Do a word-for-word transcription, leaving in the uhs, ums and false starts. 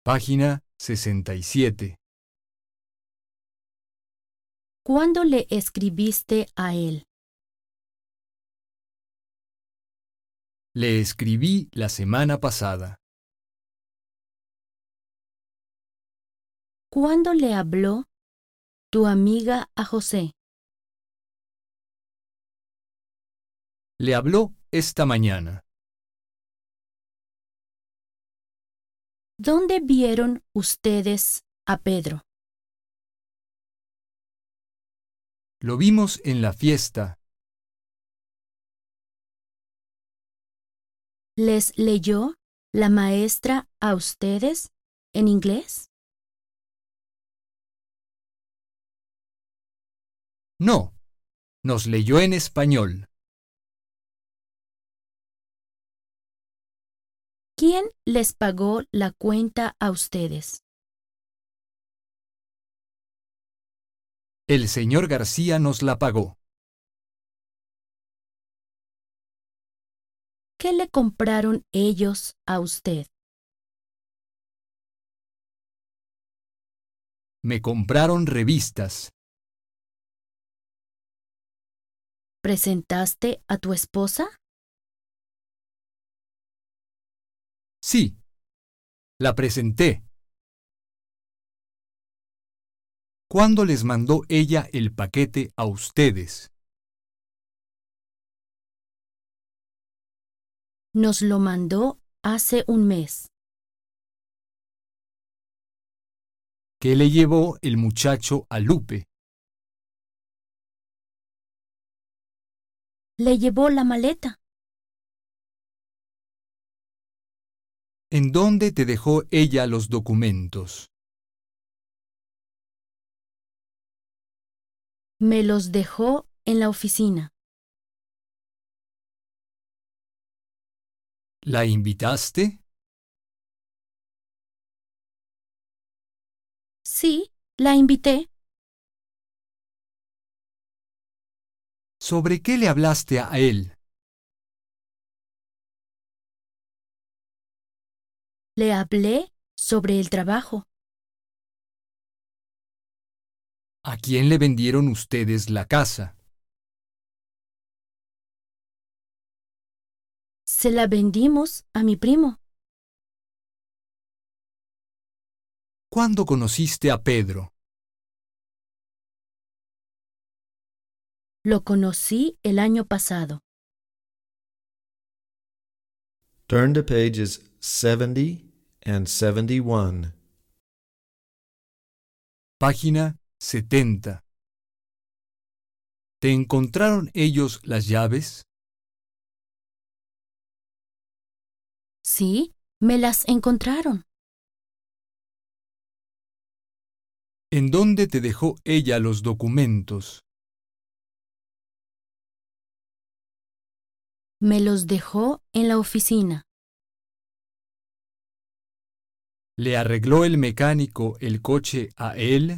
Página sesenta y siete. ¿Cuándo le escribiste a él? Le escribí la semana pasada. ¿Cuándo le habló tu amiga a José? Le habló esta mañana. ¿Dónde vieron ustedes a Pedro? Lo vimos en la fiesta. ¿Les leyó la maestra a ustedes en inglés? No, nos leyó en español. ¿Quién les pagó la cuenta a ustedes? El señor García nos la pagó. ¿Qué le compraron ellos a usted? Me compraron revistas. ¿Presentaste a tu esposa? Sí, la presenté. ¿Cuándo les mandó ella el paquete a ustedes? Nos lo mandó hace un mes. ¿Qué le llevó el muchacho a Lupe? Le llevó la maleta. ¿En dónde te dejó ella los documentos? Me los dejó en la oficina. ¿La invitaste? Sí, la invité. ¿Sobre qué le hablaste a él? Le hablé sobre el trabajo. ¿A quién le vendieron ustedes la casa? Se la vendimos a mi primo. ¿Cuándo conociste a Pedro? Lo conocí el año pasado. Turn to pages seventy and seventy-one. Página setenta. ¿Te encontraron ellos las llaves? Sí, me las encontraron. ¿En dónde te dejó ella los documentos? Me los dejó en la oficina. ¿Le arregló el mecánico el coche a él